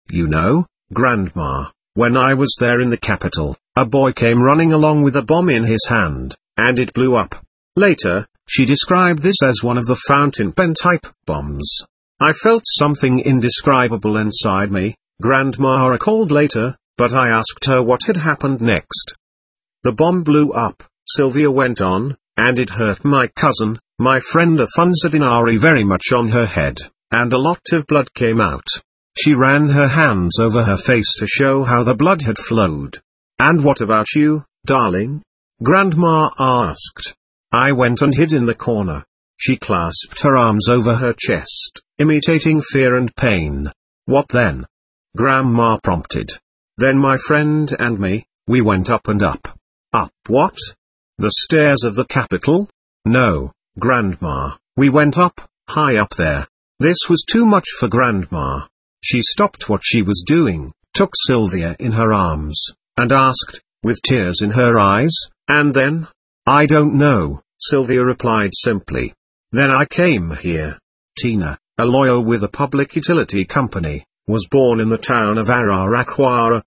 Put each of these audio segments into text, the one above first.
You know, Grandma, when I was there in the capital, a boy came running along with a bomb in his hand, and it blew up. Later, she described this as one of the fountain pen-type bombs. I felt something indescribable inside me, Grandma recalled later, but I asked her what had happened next. The bomb blew up, Sylvia went on, and it hurt my cousin, my friend Afonso Dinari, very much on her head, and a lot of blood came out. She ran her hands over her face to show how the blood had flowed. And what about you, darling? Grandma asked. I went and hid in the corner. She clasped her arms over her chest, imitating fear and pain. What then? Grandma prompted. Then my friend and me, we went up and up. Up what? The stairs of the Capitol? No, Grandma, we went up, high up there. This was too much for Grandma. She stopped what she was doing, took Sylvia in her arms, and asked, with tears in her eyes, and then? I don't know, Sylvia replied simply. Then I came here. Tina, a lawyer with a public utility company, was born in the town of Araraquara,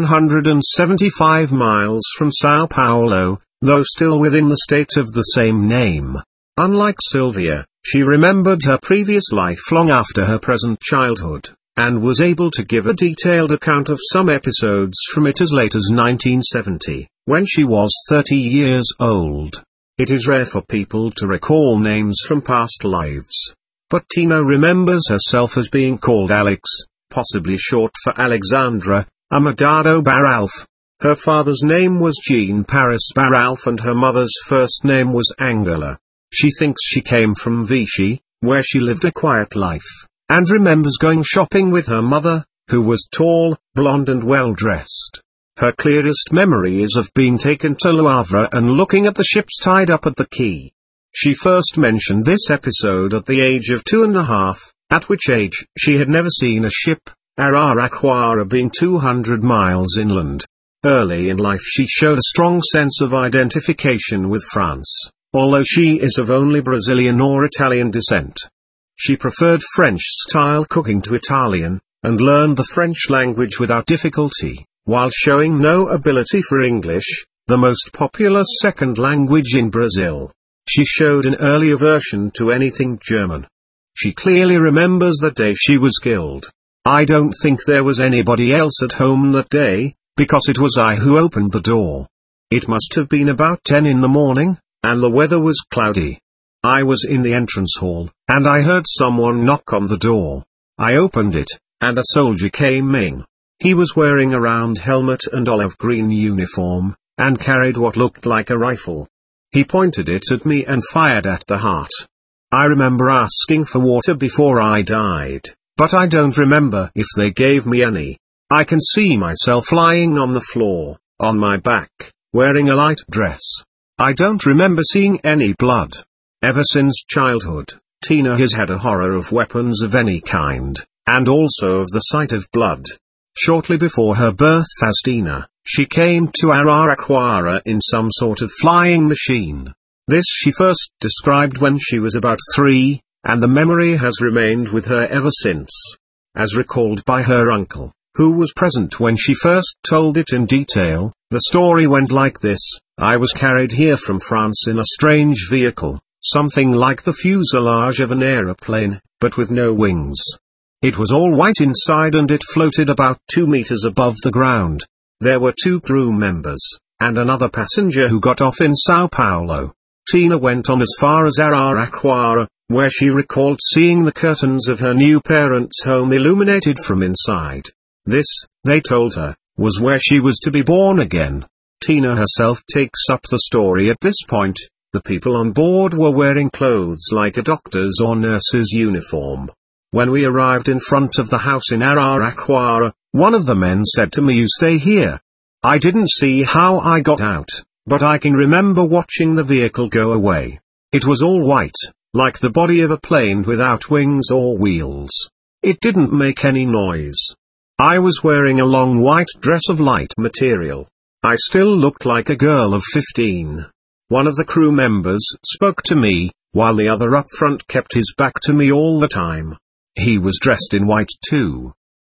175 miles from Sao Paulo, though still within the state of the same name. Unlike Sylvia, she remembered her previous life long after her present childhood, and was able to give a detailed account of some episodes from it as late as 1970, when she was 30 years old. It is rare for people to recall names from past lives. But Tina remembers herself as being called Alex, possibly short for Alexandra, Amagado Baralf. Her father's name was Jean Paris Baralf and her mother's first name was Angela. She thinks she came from Vichy, where she lived a quiet life, and remembers going shopping with her mother, who was tall, blonde and well-dressed. Her clearest memory is of being taken to Le Havre and looking at the ships tied up at the quay. She first mentioned this episode at the age of 2.5, at which age she had never seen a ship, Araraquara being 200 miles inland. Early in life she showed a strong sense of identification with France, although she is of only Brazilian or Italian descent. She preferred French-style cooking to Italian, and learned the French language without difficulty, while showing no ability for English, the most popular second language in Brazil. She showed an early aversion to anything German. She clearly remembers the day she was killed. I don't think there was anybody else at home that day, because it was I who opened the door. It must have been about 10 in the morning, and the weather was cloudy. I was in the entrance hall, and I heard someone knock on the door. I opened it, and a soldier came in. He was wearing a round helmet and olive green uniform, and carried what looked like a rifle. He pointed it at me and fired at the heart. I remember asking for water before I died, but I don't remember if they gave me any. I can see myself lying on the floor, on my back, wearing a light dress. I don't remember seeing any blood. Ever since childhood, Tina has had a horror of weapons of any kind, and also of the sight of blood. Shortly before her birth as Tina, she came to Araraquara in some sort of flying machine. This she first described when she was about 3, and the memory has remained with her ever since. As recalled by her uncle, who was present when she first told it in detail, the story went like this: I was carried here from France in a strange vehicle, something like the fuselage of an aeroplane, but with no wings. It was all white inside and it floated about 2 meters above the ground. There were 2 crew members, and another passenger who got off in Sao Paulo. Tina went on as far as Araraquara, where she recalled seeing the curtains of her new parents' home illuminated from inside. This, they told her, was where she was to be born again. Tina herself takes up the story at this point. The people on board were wearing clothes like a doctor's or nurse's uniform. When we arrived in front of the house in Araraquara, one of the men said to me, "You stay here." I didn't see how I got out, but I can remember watching the vehicle go away. It was all white, like the body of a plane without wings or wheels. It didn't make any noise. I was wearing a long white dress of light material. I still looked like a girl of 15. One of the crew members spoke to me, while the other up front kept his back to me all the time. He was dressed in white too.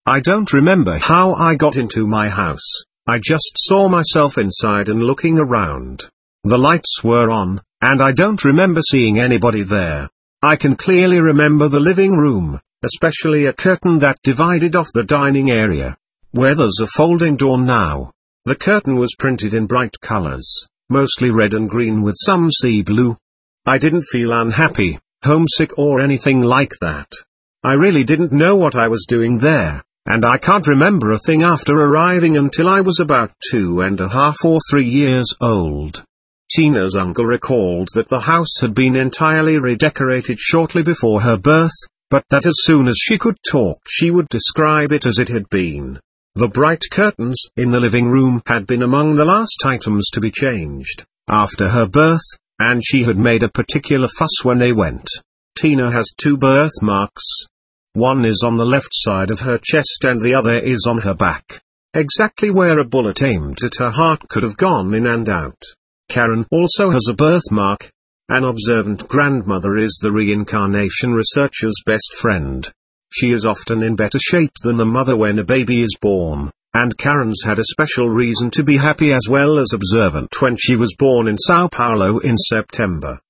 I don't remember how I got into my house. I just saw myself inside and looking around. The lights were on, and I don't remember seeing anybody there. I can clearly remember the living room, especially a curtain that divided off the dining area, where there's a folding door now. The curtain was printed in bright colors, mostly red and green with some sea blue. I didn't feel unhappy, homesick or anything like that. I really didn't know what I was doing there, and I can't remember a thing after arriving until I was about 2.5 or 3 years old. Tina's uncle recalled that the house had been entirely redecorated shortly before her birth, but that as soon as she could talk she would describe it as it had been. The bright curtains in the living room had been among the last items to be changed after her birth, and she had made a particular fuss when they went. Tina has 2 birthmarks. One is on the left side of her chest and the other is on her back, exactly where a bullet aimed at her heart could have gone in and out. Karen also has a birthmark. An observant grandmother is the reincarnation researcher's best friend. She is often in better shape than the mother when a baby is born, and Karen's had a special reason to be happy as well as observant when she was born in Sao Paulo in September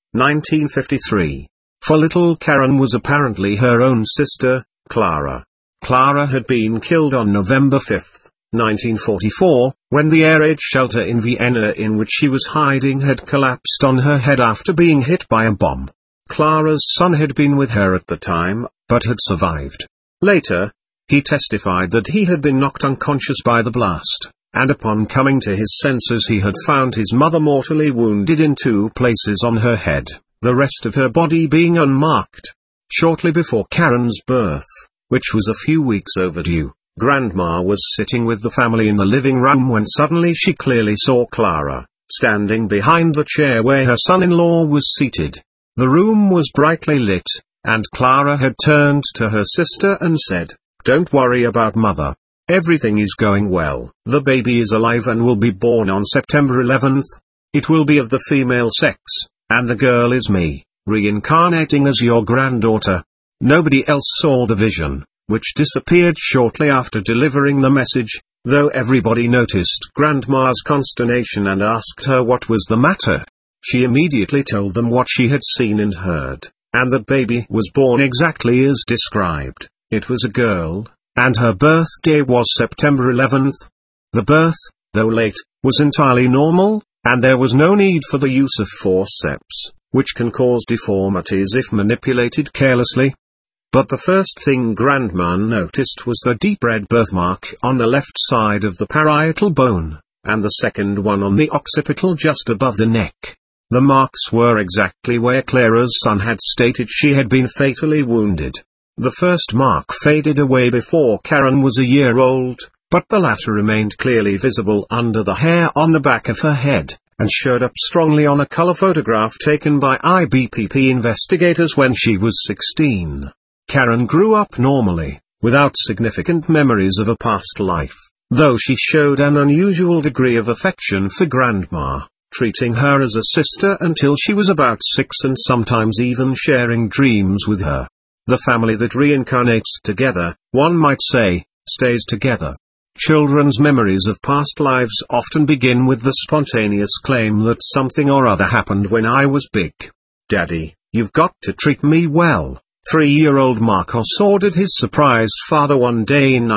1953. For little Karen was apparently her own sister, Clara. Clara had been killed on November 5, 1944, when the air raid shelter in Vienna in which she was hiding had collapsed on her head after being hit by a bomb. Clara's son had been with her at the time, but had survived. Later, he testified that he had been knocked unconscious by the blast, and upon coming to his senses he had found his mother mortally wounded in 2 places on her head, the rest of her body being unmarked. Shortly before Karen's birth, which was a few weeks overdue, Grandma was sitting with the family in the living room when suddenly she clearly saw Clara, standing behind the chair where her son-in-law was seated. The room was brightly lit, and Clara had turned to her sister and said, "Don't worry about Mother. Everything is going well. The baby is alive and will be born on September 11th. It will be of the female sex, and the girl is me, reincarnating as your granddaughter." Nobody else saw the vision, which disappeared shortly after delivering the message, though everybody noticed Grandma's consternation and asked her what was the matter. She immediately told them what she had seen and heard, and the baby was born exactly as described. It was a girl, and her birthday was September 11th. The birth, though late, was entirely normal, and there was no need for the use of forceps, which can cause deformities if manipulated carelessly. But the first thing Grandma noticed was the deep red birthmark on the left side of the parietal bone, and the second one on the occipital just above the neck. The marks were exactly where Clara's son had stated she had been fatally wounded. The first mark faded away before Karen was a year old, but the latter remained clearly visible under the hair on the back of her head, and showed up strongly on a color photograph taken by IBPP investigators when she was 16. Karen grew up normally, without significant memories of a past life, though she showed an unusual degree of affection for Grandma, treating her as a sister until she was about 6 and sometimes even sharing dreams with her. The family that reincarnates together, one might say, stays together. Children's memories of past lives often begin with the spontaneous claim that something or other happened when I was big. "Daddy, you've got to treat me well," 3-year-old Marcos ordered his surprised father one day in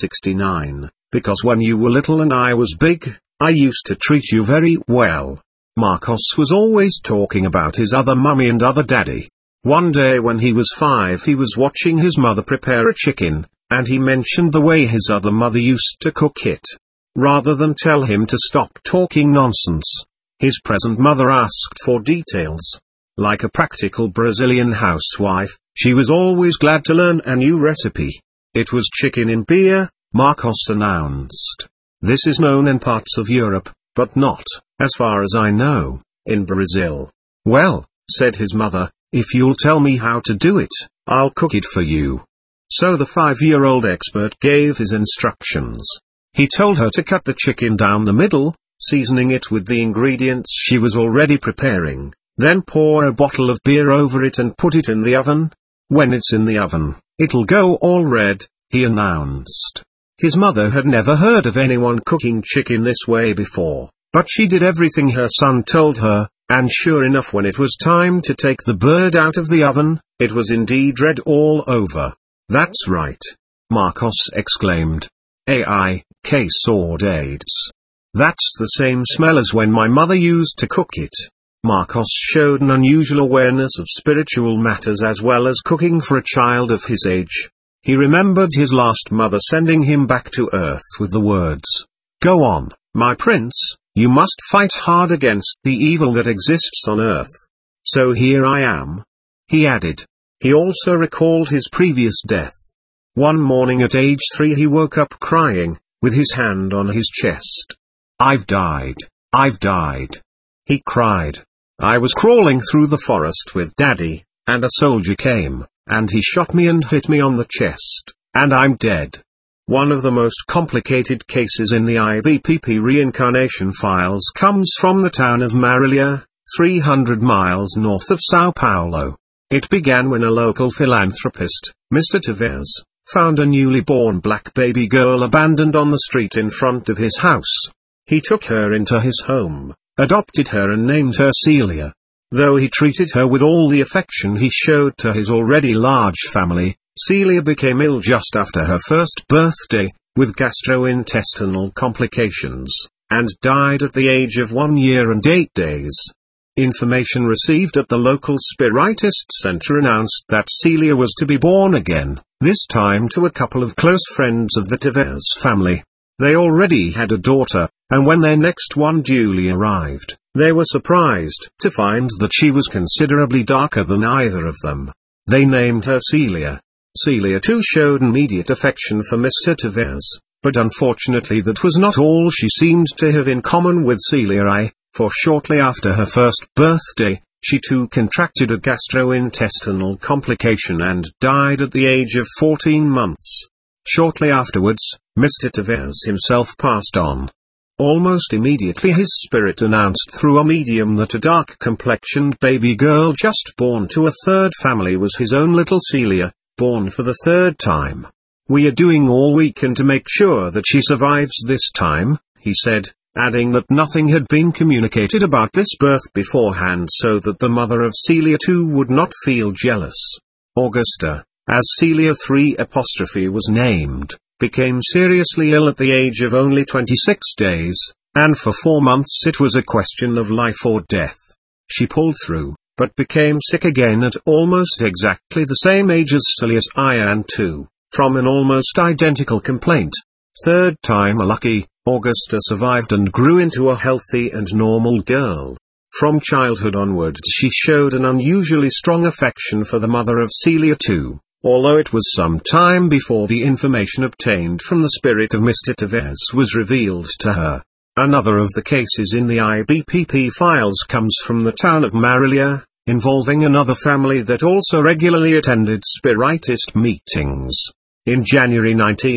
1969, "because when you were little and I was big, I used to treat you very well." Marcos was always talking about his other mummy and other daddy. One day when he was 5 he was watching his mother prepare a chicken, and he mentioned the way his other mother used to cook it. Rather than tell him to stop talking nonsense, his present mother asked for details. Like a practical Brazilian housewife, she was always glad to learn a new recipe. "It was chicken in beer," Marcos announced. "This is known in parts of Europe, but not, as far as I know, in Brazil." "Well," said his mother, "if you'll tell me how to do it, I'll cook it for you." So the 5-year-old expert gave his instructions. He told her to cut the chicken down the middle, seasoning it with the ingredients she was already preparing, then pour a bottle of beer over it and put it in the oven. When it's in the oven, it'll go all red, he announced. His mother had never heard of anyone cooking chicken this way before, but she did everything her son told her, and sure enough, when it was time to take the bird out of the oven, it was indeed red all over. "That's right," Marcos exclaimed. Swords. "That's the same smell as when my mother used to cook it." Marcos showed an unusual awareness of spiritual matters as well as cooking for a child of his age. He remembered his last mother sending him back to Earth with the words, "Go on, my prince, you must fight hard against the evil that exists on Earth. So here I am," he added. He also recalled his previous death. One morning at age 3 he woke up crying, with his hand on his chest. I've died. He cried. "I was crawling through the forest with Daddy, and a soldier came, and he shot me and hit me on the chest, and I'm dead." One of the most complicated cases in the IBPP reincarnation files comes from the town of Marilia, 300 miles north of Sao Paulo. It began when a local philanthropist, Mr. Tavares, found a newly born black baby girl abandoned on the street in front of his house. He took her into his home, adopted her and named her Celia. Though he treated her with all the affection he showed to his already large family, Celia became ill just after her first birthday, with gastrointestinal complications, and died at the age of 1 year and 8 days. Information received at the local Spiritist center announced that Celia was to be born again, this time to a couple of close friends of the Tavares family. They already had a daughter, and when their next one duly arrived, they were surprised to find that she was considerably darker than either of them. They named her Celia. Celia too showed immediate affection for Mr. Tavares, but unfortunately that was not all she seemed to have in common with Celia I, for shortly after her first birthday, she too contracted a gastrointestinal complication and died at the age of 14 months. Shortly afterwards, Mr. Tavares himself passed on. Almost immediately his spirit announced through a medium that a dark-complexioned baby girl just born to a third family was his own little Celia, born for the third time. "We are doing all we can to make sure that she survives this time," he said, adding that nothing had been communicated about this birth beforehand so that the mother of Celia too would not feel jealous. Augusta, as Celia 3' was named, became seriously ill at the age of only 26 days, and for 4 months it was a question of life or death. She pulled through, but became sick again at almost exactly the same age as Celia's Ian II, from an almost identical complaint. Third time lucky, Augusta survived and grew into a healthy and normal girl. From childhood onwards she showed an unusually strong affection for the mother of Celia II, although it was some time before the information obtained from the spirit of Mr. Tavares was revealed to her. Another of the cases in the IBPP files comes from the town of Marilia, involving another family that also regularly attended Spiritist meetings. In January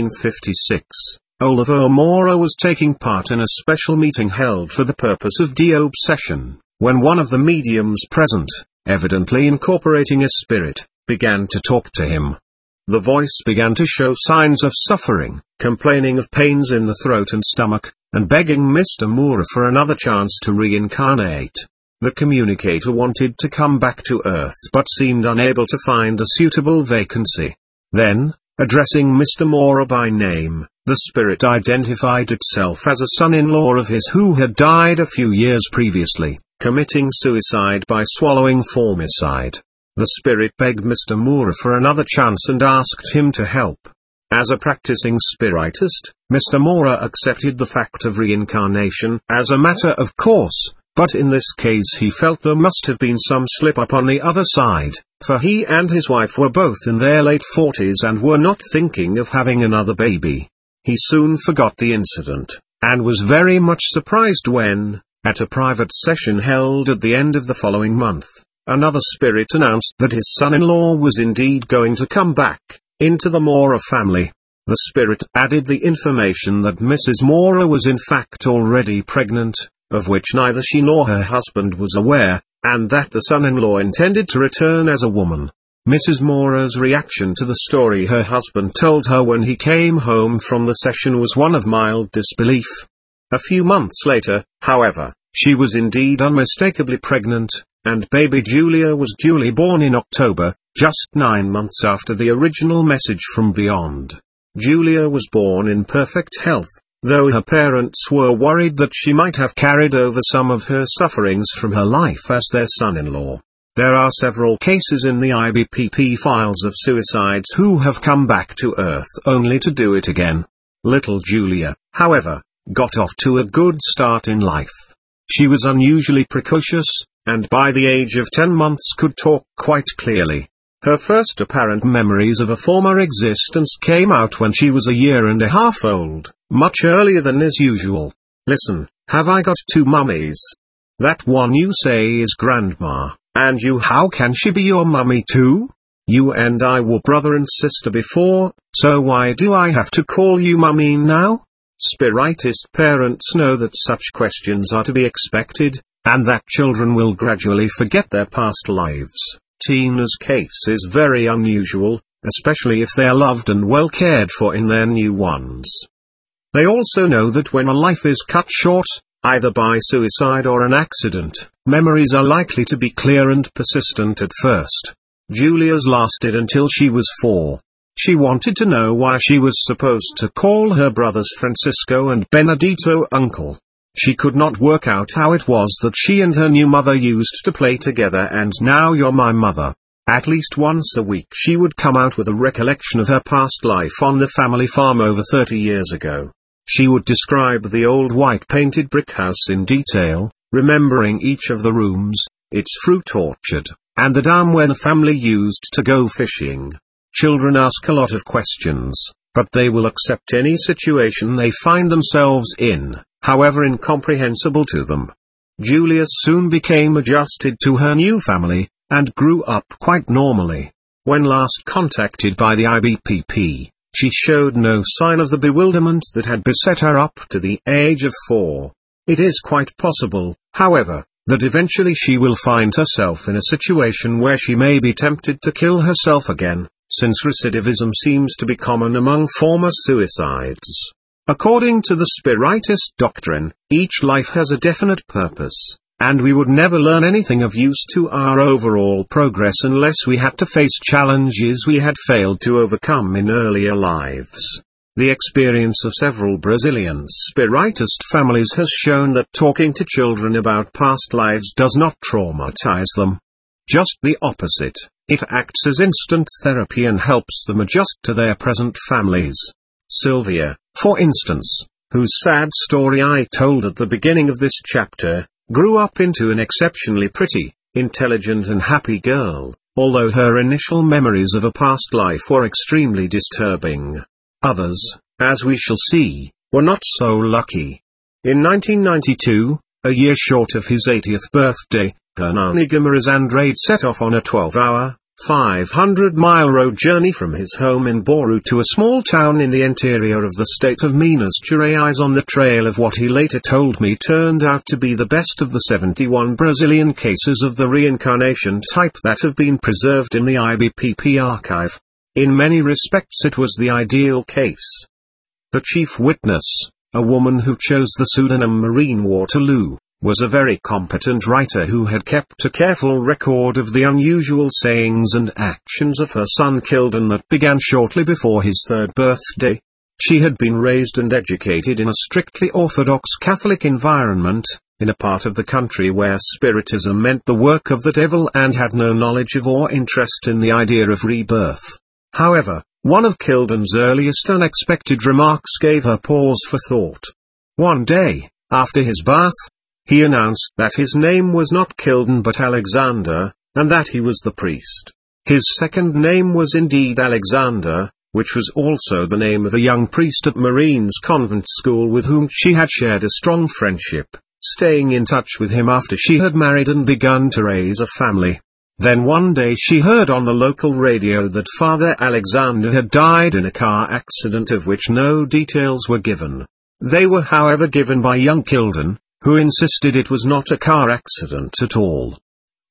1956, Oliver Mora was taking part in a special meeting held for the purpose of de-obsession, when one of the mediums present, evidently incorporating a spirit, began to talk to him. The voice began to show signs of suffering, complaining of pains in the throat and stomach, and begging Mr. Mora for another chance to reincarnate. The communicator wanted to come back to Earth but seemed unable to find a suitable vacancy. Then, addressing Mr. Mora by name, the spirit identified itself as a son-in-law of his who had died a few years previously, committing suicide by swallowing formicide. The spirit begged Mr. Mora for another chance and asked him to help. As a practicing spiritist, Mr. Mora accepted the fact of reincarnation as a matter of course, but in this case he felt there must have been some slip-up on the other side, for he and his wife were both in their late 40s and were not thinking of having another baby. He soon forgot the incident, and was very much surprised when, at a private session held at the end of the following month, another spirit announced that his son-in-law was indeed going to come back into the Mora family. The spirit added the information that Mrs. Mora was in fact already pregnant, of which neither she nor her husband was aware, and that the son-in-law intended to return as a woman. Mrs. Mora's reaction to the story her husband told her when he came home from the session was one of mild disbelief. A few months later, however, she was indeed unmistakably pregnant, and baby Julia was duly born in October, just 9 months after the original message from beyond. Julia was born in perfect health, though her parents were worried that she might have carried over some of her sufferings from her life as their son-in-law. There are several cases in the IBPP files of suicides who have come back to Earth only to do it again. Little Julia, however, got off to a good start in life. She was unusually precocious, and by the age of 10 months could talk quite clearly. Her first apparent memories of a former existence came out when she was a year and a half old, much earlier than is usual. Listen, have I got 2 mummies? That one you say is Grandma, and you, how can she be your mummy too? You and I were brother and sister before, so why do I have to call you mummy now? Spiritist parents know that such questions are to be expected, and that children will gradually forget their past lives. Tina's case is very unusual, especially if they are loved and well cared for in their new ones. They also know that when a life is cut short, either by suicide or an accident, memories are likely to be clear and persistent at first. Julia's lasted until she was 4. She wanted to know why she was supposed to call her brothers Francisco and Benedito uncle. She could not work out how it was that she and her new mother used to play together, and now you're my mother. At least once a week she would come out with a recollection of her past life on the family farm over 30 years ago. She would describe the old white painted brick house in detail, remembering each of the rooms, its fruit orchard, and the dam where the family used to go fishing. Children ask a lot of questions, but they will accept any situation they find themselves in, however incomprehensible to them. Julia soon became adjusted to her new family, and grew up quite normally. When last contacted by the IBPP, she showed no sign of the bewilderment that had beset her up to the age of 4. It is quite possible, however, that eventually she will find herself in a situation where she may be tempted to kill herself again, since recidivism seems to be common among former suicides. According to the Spiritist doctrine, each life has a definite purpose, and we would never learn anything of use to our overall progress unless we had to face challenges we had failed to overcome in earlier lives. The experience of several Brazilian Spiritist families has shown that talking to children about past lives does not traumatize them. Just the opposite, it acts as instant therapy and helps them adjust to their present families. Sylvia, for instance, whose sad story I told at the beginning of this chapter, grew up into an exceptionally pretty, intelligent and happy girl, although her initial memories of a past life were extremely disturbing. Others, as we shall see, were not so lucky. In 1992, a year short of his 80th birthday, Hernani Guimarães Andrade set off on a 12-hour, 500-mile road journey from his home in Bauru to a small town in the interior of the state of Minas Gerais on the trail of what he later told me turned out to be the best of the 71 Brazilian cases of the reincarnation type that have been preserved in the IBPP archive. In many respects it was the ideal case. The chief witness, a woman who chose the pseudonym Marine Waterloo, was a very competent writer who had kept a careful record of the unusual sayings and actions of her son Kilden that began shortly before his 3rd birthday. She had been raised and educated in a strictly Orthodox Catholic environment, in a part of the country where Spiritism meant the work of the devil, and had no knowledge of or interest in the idea of rebirth. However, one of Kilden's earliest unexpected remarks gave her pause for thought. One day, after his birth, he announced that his name was not Kilden but Alexander, and that he was the priest. His second name was indeed Alexander, which was also the name of a young priest at Marine's convent school with whom she had shared a strong friendship, staying in touch with him after she had married and begun to raise a family. Then one day she heard on the local radio that Father Alexander had died in a car accident of which no details were given. They were however given by young Kilden, who insisted it was not a car accident at all.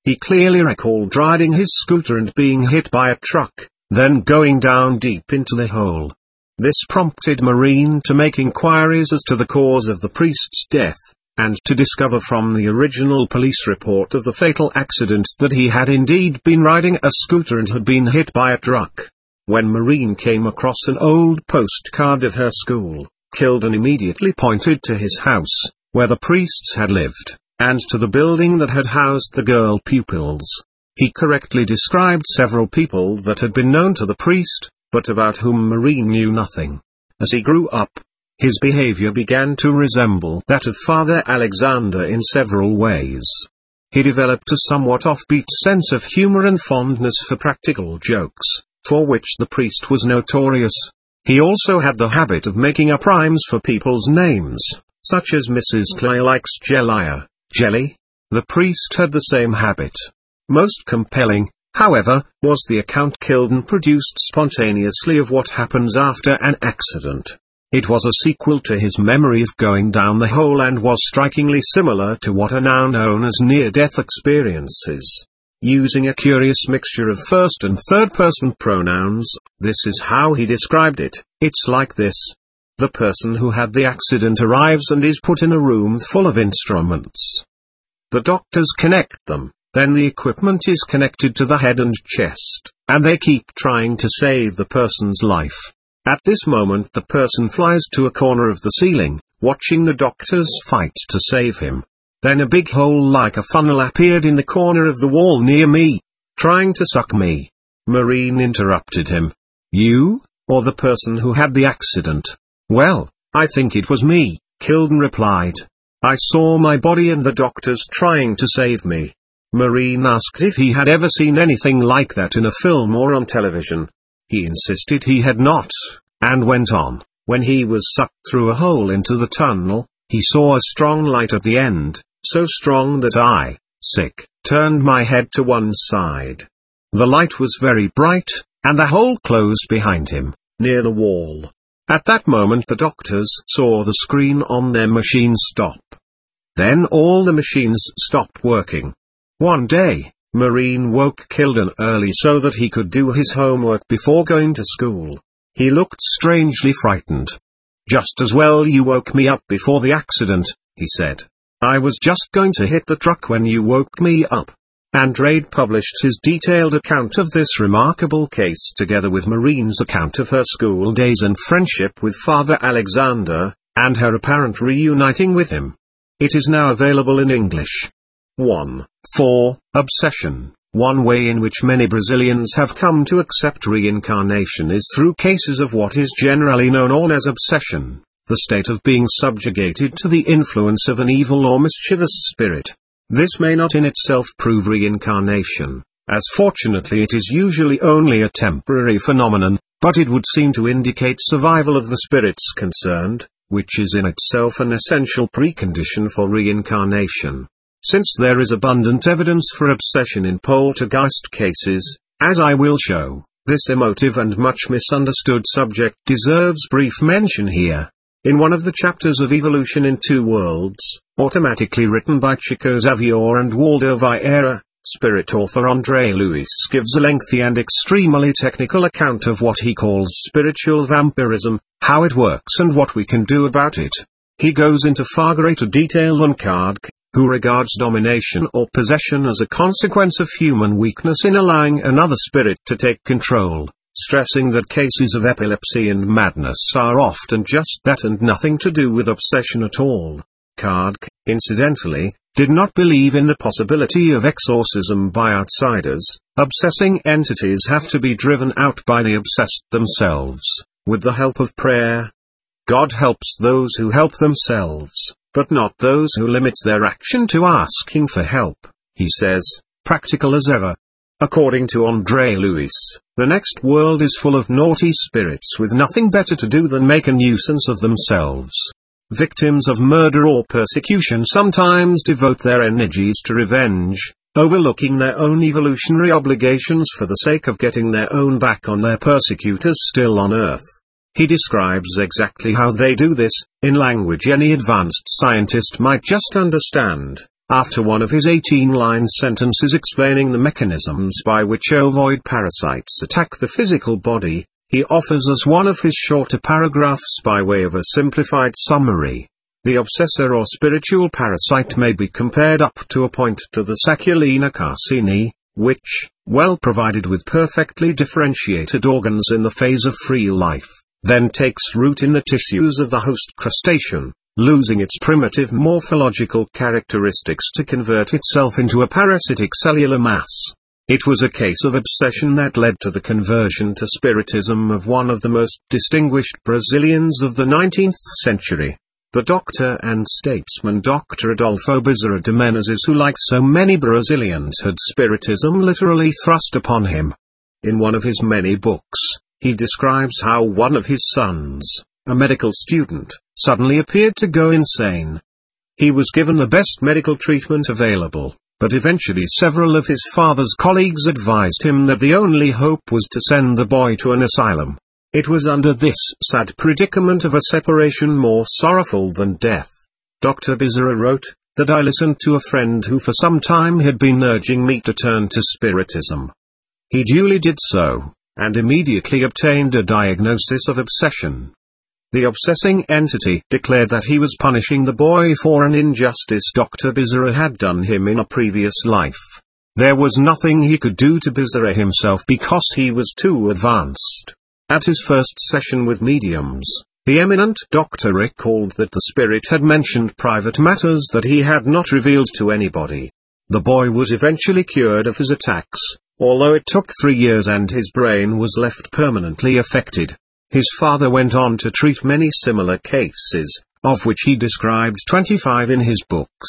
He clearly recalled riding his scooter and being hit by a truck, then going down deep into the hole. This prompted Marine to make inquiries as to the cause of the priest's death, and to discover from the original police report of the fatal accident that he had indeed been riding a scooter and had been hit by a truck. When Marine came across an old postcard of her school, Kilden immediately pointed to his house, where the priests had lived, and to the building that had housed the girl pupils. He correctly described several people that had been known to the priest, but about whom Marine knew nothing. As he grew up, his behavior began to resemble that of Father Alexander in several ways. He developed a somewhat offbeat sense of humor and fondness for practical jokes, for which the priest was notorious. He also had the habit of making up rhymes for people's names, such as Mrs. Clay likes Jelliah, jelly. The priest had the same habit. Most compelling, however, was the account Kilden produced spontaneously of what happens after an accident. It was a sequel to his memory of going down the hole and was strikingly similar to what are now known as near-death experiences. Using a curious mixture of first and third-person pronouns, this is how he described it: "It's like this. The person who had the accident arrives and is put in a room full of instruments. The doctors connect them, then the equipment is connected to the head and chest, and they keep trying to save the person's life. At this moment the person flies to a corner of the ceiling, watching the doctors fight to save him. Then a big hole like a funnel appeared in the corner of the wall near me, trying to suck me." Marine interrupted him. "You, or the person who had the accident?" "Well, I think it was me," Kilden replied. "I saw my body and the doctors trying to save me." Marine asked if he had ever seen anything like that in a film or on television. He insisted he had not, and went on, "When he was sucked through a hole into the tunnel, he saw a strong light at the end, so strong that I, turned my head to one side. The light was very bright, and the hole closed behind him, near the wall. At that moment the doctors saw the screen on their machine stop. Then all the machines stopped working. One day, Marine woke Kilden early so that he could do his homework before going to school. He looked strangely frightened. "Just as well you woke me up before the accident," he said. "I was just going to hit the truck when you woke me up." Andrade published his detailed account of this remarkable case together with Marine's account of her school days and friendship with Father Alexander, and her apparent reuniting with him. It is now available in English. 1. 4. Obsession. One way in which many Brazilians have come to accept reincarnation is through cases of what is generally known as obsession, the state of being subjugated to the influence of an evil or mischievous spirit. This may not in itself prove reincarnation, as fortunately it is usually only a temporary phenomenon, but it would seem to indicate survival of the spirits concerned, which is in itself an essential precondition for reincarnation. Since there is abundant evidence for obsession in poltergeist cases, as I will show, this emotive and much misunderstood subject deserves brief mention here. In one of the chapters of Evolution in Two Worlds, automatically written by Chico Xavier and Waldo Vieira, spirit author André Luis gives a lengthy and extremely technical account of what he calls spiritual vampirism, how it works and what we can do about it. He goes into far greater detail than Kardec, who regards domination or possession as a consequence of human weakness in allowing another spirit to take control, stressing that cases of epilepsy and madness are often just that and nothing to do with obsession at all. Kardec, incidentally, did not believe in the possibility of exorcism by outsiders. Obsessing entities have to be driven out by the obsessed themselves, with the help of prayer. God helps those who help themselves, but not those who limit their action to asking for help, he says, practical as ever. According to André Luis, the next world is full of naughty spirits with nothing better to do than make a nuisance of themselves. Victims of murder or persecution sometimes devote their energies to revenge, overlooking their own evolutionary obligations for the sake of getting their own back on their persecutors still on earth. He describes exactly how they do this, in language any advanced scientist might just understand. After one of his 18-line sentences explaining the mechanisms by which ovoid parasites attack the physical body, he offers us one of his shorter paragraphs by way of a simplified summary. The obsessor or spiritual parasite may be compared up to a point to the Saculina carcini, which, well provided with perfectly differentiated organs in the phase of free life, then takes root in the tissues of the host crustacean, losing its primitive morphological characteristics to convert itself into a parasitic cellular mass. It was a case of obsession that led to the conversion to Spiritism of one of the most distinguished Brazilians of the 19th century, the doctor and statesman Dr. Adolfo Bezerra de Menezes, who like so many Brazilians had Spiritism literally thrust upon him. In one of his many books, he describes how one of his sons, a medical student, suddenly appeared to go insane. He was given the best medical treatment available, but eventually several of his father's colleagues advised him that the only hope was to send the boy to an asylum. It was under this sad predicament of a separation more sorrowful than death, Dr. Bezerra wrote, that I listened to a friend who for some time had been urging me to turn to Spiritism. He duly did so, and immediately obtained a diagnosis of obsession. The obsessing entity declared that he was punishing the boy for an injustice Dr. Bezerra had done him in a previous life. There was nothing he could do to Bezerra himself because he was too advanced. At his first session with mediums, the eminent doctor recalled that the spirit had mentioned private matters that he had not revealed to anybody. The boy was eventually cured of his attacks, although it took 3 years and his brain was left permanently affected. His father went on to treat many similar cases, of which he described 25 in his books.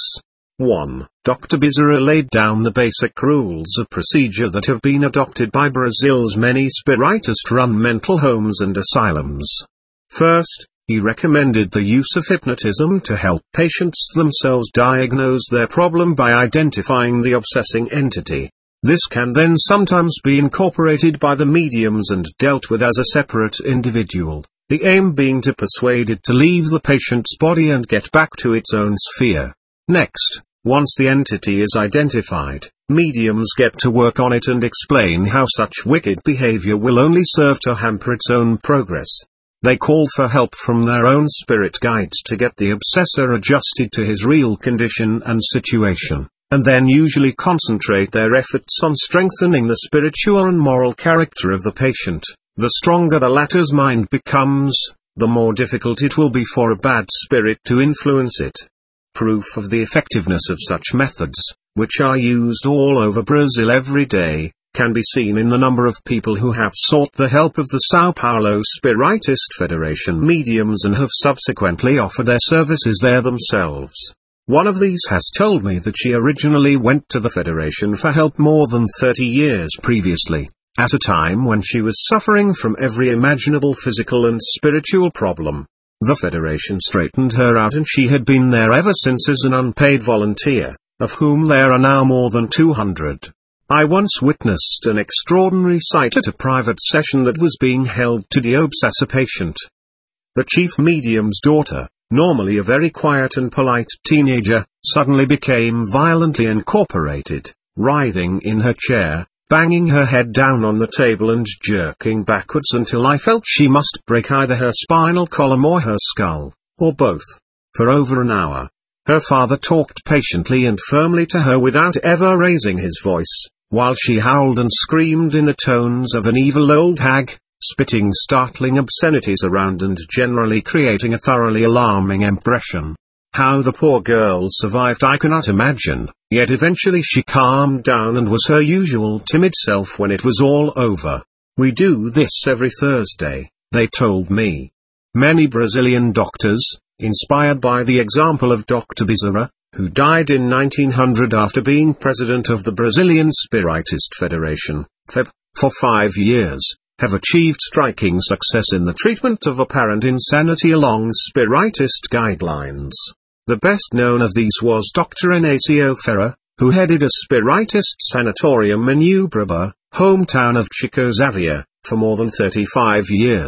1. Dr. Bezerra laid down the basic rules of procedure that have been adopted by Brazil's many spiritist-run mental homes and asylums. First, he recommended the use of hypnotism to help patients themselves diagnose their problem by identifying the obsessing entity. This can then sometimes be incorporated by the mediums and dealt with as a separate individual, the aim being to persuade it to leave the patient's body and get back to its own sphere. Next, once the entity is identified, mediums get to work on it and explain how such wicked behavior will only serve to hamper its own progress. They call for help from their own spirit guides to get the obsessor adjusted to his real condition and situation, and then usually concentrate their efforts on strengthening the spiritual and moral character of the patient. The stronger the latter's mind becomes, the more difficult it will be for a bad spirit to influence it. Proof of the effectiveness of such methods, which are used all over Brazil every day, can be seen in the number of people who have sought the help of the São Paulo Spiritist Federation mediums and have subsequently offered their services there themselves. One of these has told me that she originally went to the Federation for help more than 30 years previously, at a time when she was suffering from every imaginable physical and spiritual problem. The Federation straightened her out and she had been there ever since as an unpaid volunteer, of whom there are now more than 200. I once witnessed an extraordinary sight at a private session that was being held to de-obsess a patient. The chief medium's daughter, normally a very quiet and polite teenager, suddenly became violently incorporated, writhing in her chair, banging her head down on the table and jerking backwards until I felt she must break either her spinal column or her skull, or both. For over an hour, her father talked patiently and firmly to her without ever raising his voice, while she howled and screamed in the tones of an evil old hag, spitting startling obscenities around and generally creating a thoroughly alarming impression. How the poor girl survived I cannot imagine, yet eventually she calmed down and was her usual timid self when it was all over. We do this every Thursday, they told me. Many Brazilian doctors, inspired by the example of Dr. Bezerra, who died in 1900 after being president of the Brazilian Spiritist Federation, FEB, for 5 years, have achieved striking success in the treatment of apparent insanity along Spiritist guidelines. The best known of these was Dr. Inácio Ferreira, who headed a Spiritist sanatorium in Uberaba, hometown of Chico Xavier, for more than 35 years,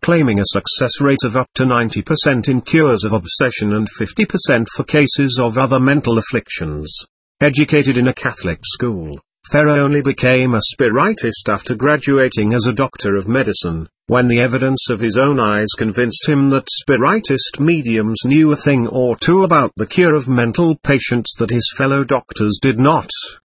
claiming a success rate of up to 90% in cures of obsession and 50% for cases of other mental afflictions. Educated in a Catholic school, Ferrer only became a spiritist after graduating as a doctor of medicine, when the evidence of his own eyes convinced him that spiritist mediums knew a thing or two about the cure of mental patients that his fellow doctors did not.